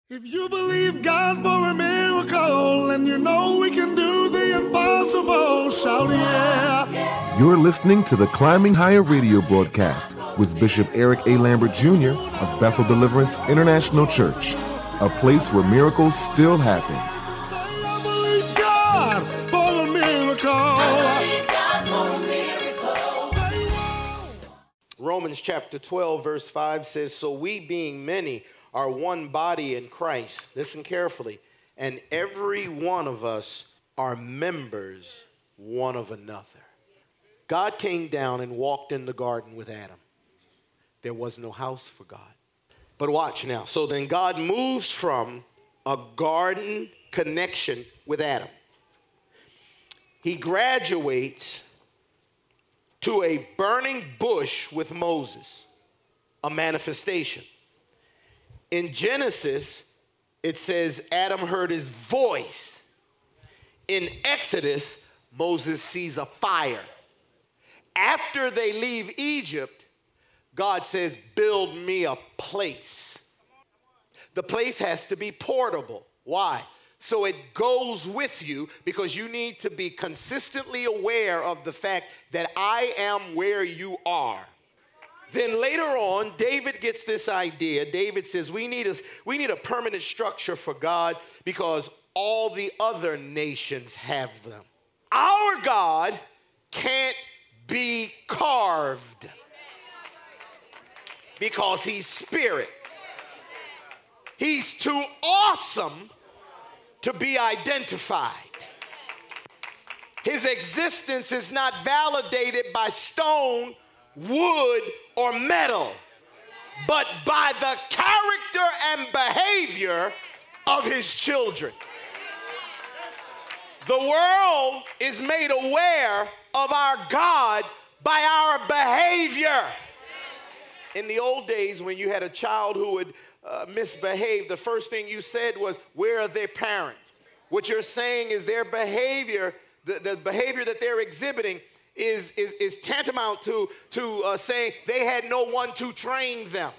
If you believe God for a miracle and you know we can do the impossible, shout yeah. You're listening to the Climbing Higher radio broadcast with Bishop Eric A. Lambert Jr. of Bethel Deliverance International Church, a place where miracles still happen. I believe God for a miracle. Romans chapter 12, verse 5 says, "So we being many are one body in Christ." Listen carefully. "And every one of us are members one of another." God came down and walked in the garden with Adam. There was no house for God. But watch now. So then God moves from a garden connection with Adam. He graduates to a burning bush with Moses, a manifestation. In Genesis, it says Adam heard his voice. In Exodus, Moses sees a fire. After they leave Egypt, God says, build me a place. The place has to be portable. Why? So it goes with you, because you need to be consistently aware of the fact that I am where you are. Then later on, David gets this idea. David says, we need a permanent structure for God because all the other nations have them. Our God can't be carved because he's spirit. He's too awesome to be identified. His existence is not validated by stone, wood, or metal, but by the character and behavior of his children. The world is made aware of our God by our behavior. In the old days, when you had a child who would misbehave, the first thing you said was, where are their parents? What you're saying is their behavior, the behavior that they're exhibiting is tantamount to saying they had no one to train them.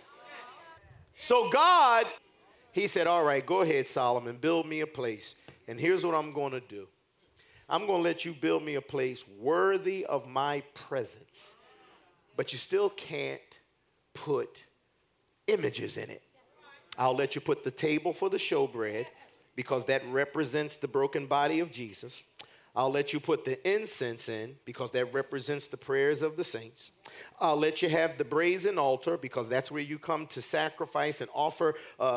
So God, he said, all right, go ahead, Solomon, build me a place. And here's what I'm going to do. I'm going to let you build me a place worthy of my presence. But you still can't put images in it. I'll let you put the table for the showbread, because that represents the broken body of Jesus. I'll let you put the incense in, because that represents the prayers of the saints. I'll let you have the brazen altar, because that's where you come to sacrifice and offer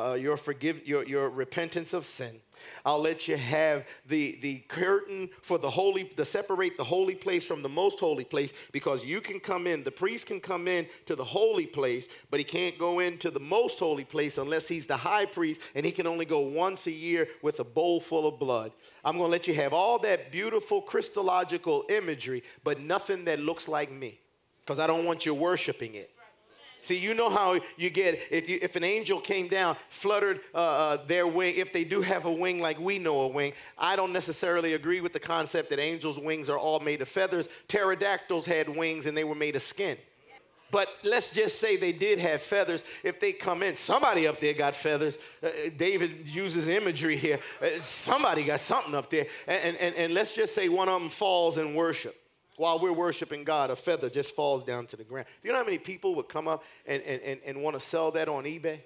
your repentance of sin. I'll let you have the curtain for to separate the holy place from the most holy place, because you can come in, the priest can come in to the holy place, but he can't go into the most holy place unless he's the high priest, and he can only go once a year with a bowl full of blood. I'm going to let you have all that beautiful Christological imagery, but nothing that looks like me, because I don't want you worshiping it. See, you know how you get, if an angel came down, fluttered their wing, if they do have a wing like we know a wing, I don't necessarily agree with the concept that angels' wings are all made of feathers. Pterodactyls had wings and they were made of skin. But let's just say they did have feathers. If they come in, somebody up there got feathers. David uses imagery here. Somebody got something up there. And let's just say one of them falls in worship. While we're worshiping God, a feather just falls down to the ground. Do you know how many people would come up and want to sell that on eBay?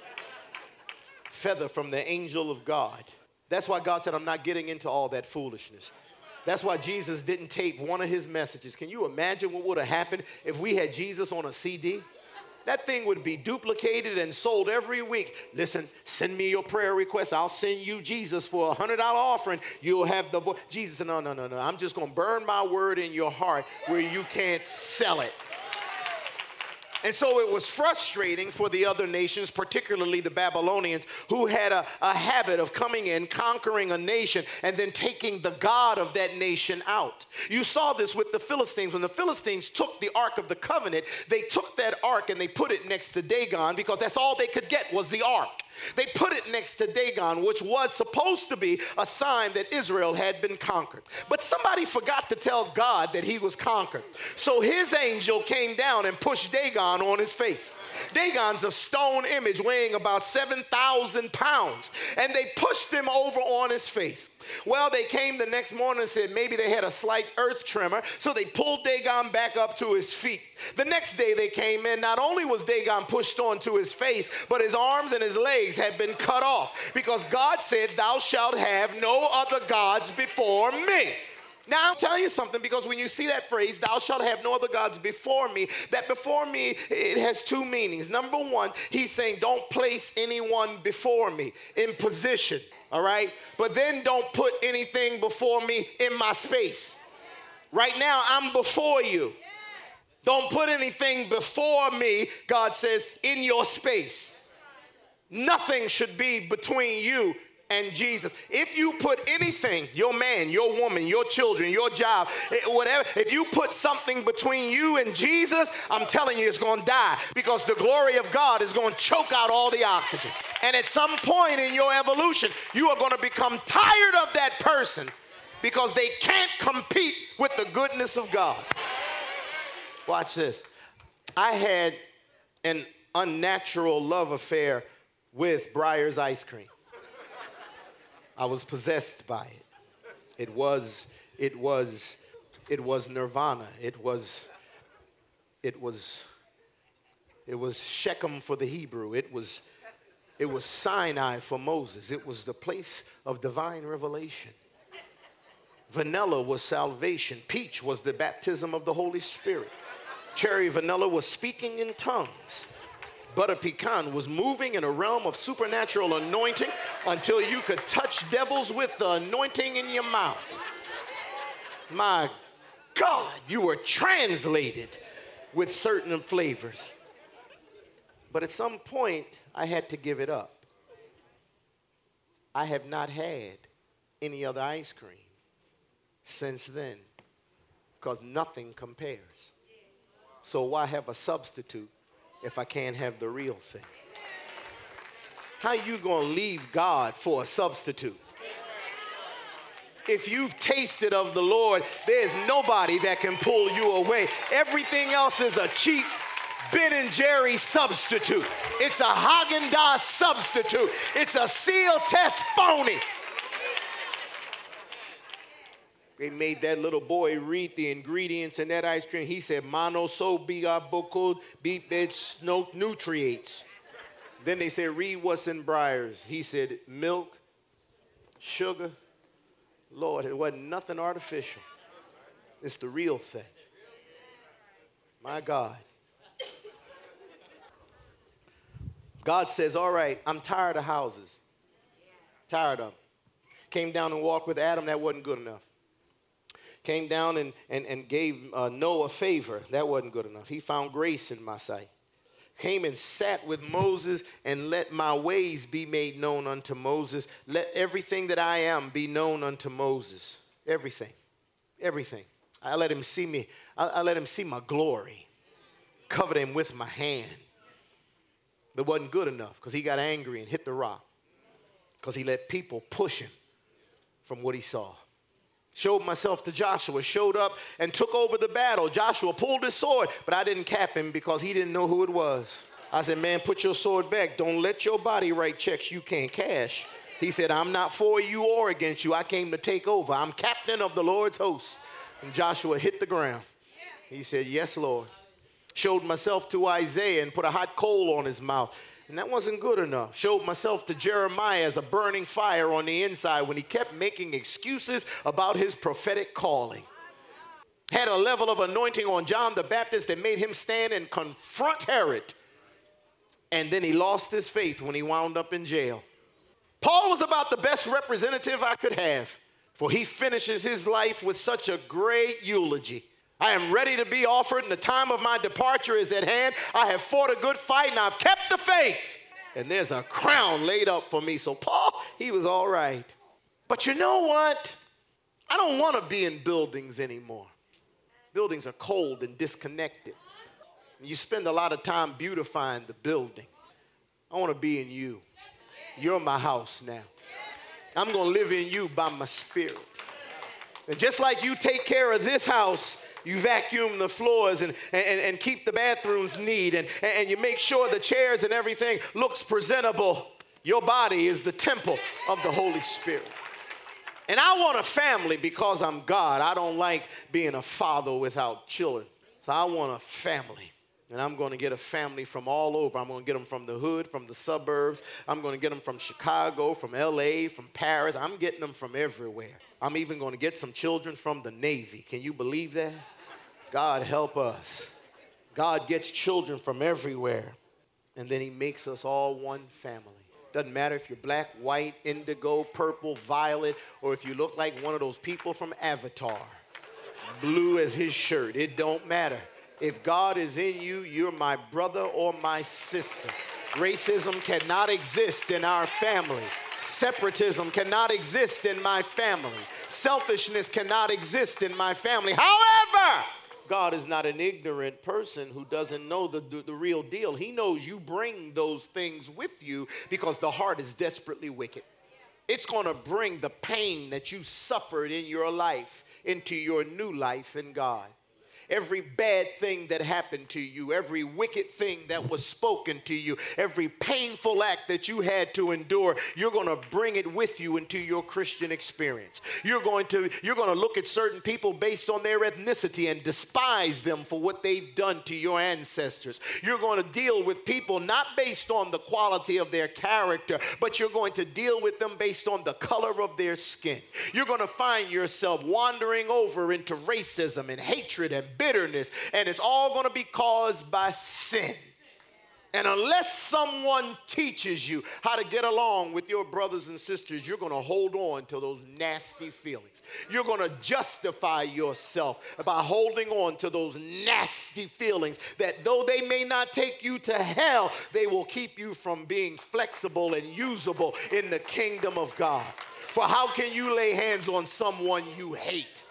Feather from the angel of God. That's why God said, I'm not getting into all that foolishness. That's why Jesus didn't tape one of his messages. Can you imagine what would have happened if we had Jesus on a CD? That thing would be duplicated and sold every week. Listen, send me your prayer request. I'll send you Jesus for a $100 offering. You'll have the voice. Jesus said, no. I'm just going to burn my word in your heart where you can't sell it. And so it was frustrating for the other nations, particularly the Babylonians, who had a habit of coming in, conquering a nation, and then taking the God of that nation out. You saw this with the Philistines. When the Philistines took the Ark of the Covenant, they took that ark and they put it next to Dagon, because that's all they could get was the ark. They put it next to Dagon, which was supposed to be a sign that Israel had been conquered. But somebody forgot to tell God that he was conquered. So his angel came down and pushed Dagon on his face. Dagon's a stone image weighing about 7,000 pounds. And they pushed him over on his face. Well, they came the next morning and said maybe they had a slight earth tremor, so they pulled Dagon back up to his feet. The next day they came in, not only was Dagon pushed onto his face, but his arms and his legs had been cut off, because God said, "Thou shalt have no other gods before me." Now, I'll tell you something, because when you see that phrase, "thou shalt have no other gods before me," that before me, it has two meanings. Number one, he's saying don't place anyone before me in position. All right? But then don't put anything before me in my space. Right now, I'm before you. Don't put anything before me, God says, in your space. Nothing should be between you and Jesus. If you put anything, your man, your woman, your children, your job, whatever, if you put something between you and Jesus, I'm telling you, it's going to die, because the glory of God is going to choke out all the oxygen. And at some point in your evolution, you are going to become tired of that person because they can't compete with the goodness of God. Watch this. I had an unnatural love affair with Breyers ice cream. I was possessed by it. It was nirvana. It was Shechem for the Hebrew. It was Sinai for Moses. It was the place of divine revelation. Vanilla was salvation. Peach was the baptism of the Holy Spirit. Cherry vanilla was speaking in tongues. Butter pecan was moving in a realm of supernatural anointing until you could touch devils with the anointing in your mouth. My God, you were translated with certain flavors. But at some point, I had to give it up. I have not had any other ice cream since then, because nothing compares. So why have a substitute if I can't have the real thing? How you gonna leave God for a substitute? If you've tasted of the Lord, there's nobody that can pull you away. Everything else is a cheap Ben & Jerry substitute. It's a Haagen-Dazs substitute. It's a seal test phony. They made that little boy read the ingredients in that ice cream. He said, monosobia no nutrients. Then they said, read what's in Breyers. He said, milk, sugar. Lord, it wasn't nothing artificial. It's the real thing. My God. God says, all right, I'm tired of houses. Tired of them. Came down and walked with Adam. That wasn't good enough. Came down and gave Noah favor. That wasn't good enough. He found grace in my sight. Came and sat with Moses and let my ways be made known unto Moses. Let everything that I am be known unto Moses. Everything. Everything. I let him see me. I let him see my glory. Covered him with my hand. But it wasn't good enough, because he got angry and hit the rock. Because he let people push him from what he saw. Showed myself to Joshua, showed up and took over the battle. Joshua pulled his sword, but I didn't cap him because he didn't know who it was. I said, man, put your sword back. Don't let your body write checks you can't cash. He said, I'm not for you or against you. I came to take over. I'm captain of the Lord's hosts. And Joshua hit the ground. He said, yes, Lord. Showed myself to Isaiah and put a hot coal on his mouth. And that wasn't good enough. Showed myself to Jeremiah as a burning fire on the inside when he kept making excuses about his prophetic calling. Had a level of anointing on John the Baptist that made him stand and confront Herod. And then he lost his faith when he wound up in jail. Paul was about the best representative I could have, for he finishes his life with such a great eulogy. I am ready to be offered, and the time of my departure is at hand. I have fought a good fight, and I've kept the faith. And there's a crown laid up for me. So Paul, he was all right. But you know what? I don't want to be in buildings anymore. Buildings are cold and disconnected. You spend a lot of time beautifying the building. I want to be in you. You're my house now. I'm going to live in you by my spirit. And just like you take care of this house, you vacuum the floors and keep the bathrooms neat and you make sure the chairs and everything looks presentable. Your body is the temple of the Holy Spirit. And I want a family because I'm God. I don't like being a father without children. So I want a family. And I'm going to get a family from all over. I'm going to get them from the hood, from the suburbs. I'm going to get them from Chicago, from LA, from Paris. I'm getting them from everywhere. I'm even going to get some children from the Navy. Can you believe that? God help us. God gets children from everywhere. And then he makes us all one family. Doesn't matter if you're black, white, indigo, purple, violet, or if you look like one of those people from Avatar. Blue as his shirt. It don't matter. If God is in you, you're my brother or my sister. Racism cannot exist in our family. Separatism cannot exist in my family. Selfishness cannot exist in my family. However, God is not an ignorant person who doesn't know the real deal. He knows you bring those things with you because the heart is desperately wicked. It's going to bring the pain that you suffered in your life into your new life in God. Every bad thing that happened to you, every wicked thing that was spoken to you, every painful act that you had to endure, you're going to bring it with you into your Christian experience. You're going to look at certain people based on their ethnicity and despise them for what they've done to your ancestors. You're going to deal with people not based on the quality of their character, but you're going to deal with them based on the color of their skin. You're going to find yourself wandering over into racism and hatred and bitterness, and it's all going to be caused by sin. And unless someone teaches you how to get along with your brothers and sisters, you're going to hold on to those nasty feelings. You're going to justify yourself by holding on to those nasty feelings that though they may not take you to hell, they will keep you from being flexible and usable in the kingdom of God. For how can you lay hands on someone you hate?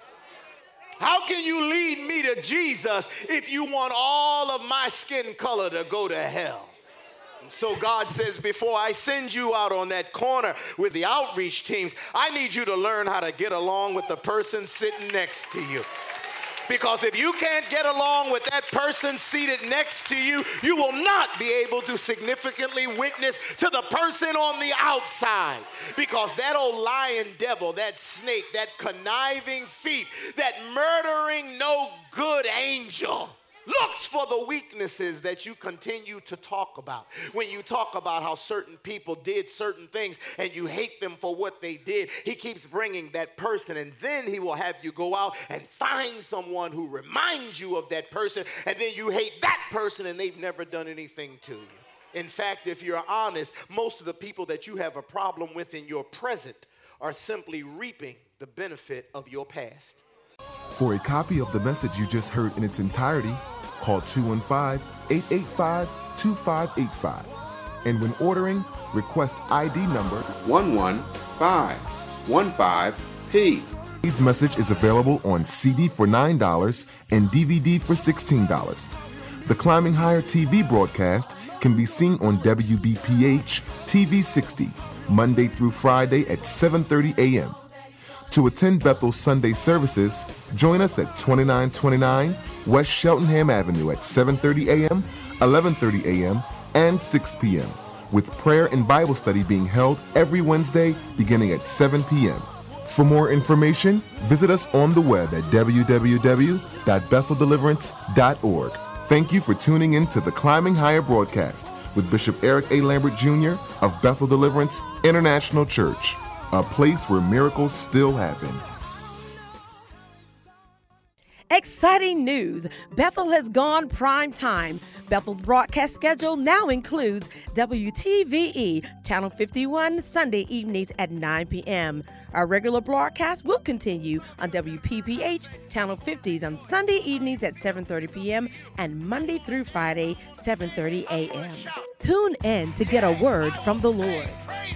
How can you lead me to Jesus if you want all of my skin color to go to hell? And so God says, before I send you out on that corner with the outreach teams, I need you to learn how to get along with the person sitting next to you. Because if you can't get along with that person seated next to you, you will not be able to significantly witness to the person on the outside. Because that old lying devil, that snake, that conniving thief, that murdering no good angel looks for the weaknesses that you continue to talk about. When you talk about how certain people did certain things and you hate them for what they did, he keeps bringing that person, and then he will have you go out and find someone who reminds you of that person, and then you hate that person and they've never done anything to you. In fact, if you're honest, most of the people that you have a problem with in your present are simply reaping the benefit of your past. For a copy of the message you just heard in its entirety, call 215-885-2585. And when ordering, request ID number 11515P. This message is available on CD for $9 and DVD for $16. The Climbing Higher TV broadcast can be seen on WBPH TV 60, Monday through Friday at 7:30 a.m. To attend Bethel's Sunday services, join us at 2929 West Cheltenham Avenue at 7:30 a.m., 11:30 a.m., and 6 p.m., with prayer and Bible study being held every Wednesday beginning at 7 p.m. For more information, visit us on the web at www.betheldeliverance.org. Thank you for tuning in to the Climbing Higher broadcast with Bishop Eric A. Lambert Jr. of Bethel Deliverance International Church, a place where miracles still happen. Exciting news! Bethel has gone prime time. Bethel's broadcast schedule now includes WTVE, Channel 51, Sunday evenings at 9 p.m. Our regular broadcast will continue on WPPH, Channel 50s on Sunday evenings at 7:30 p.m. and Monday through Friday, 7:30 a.m. Tune in to get a word from the Lord.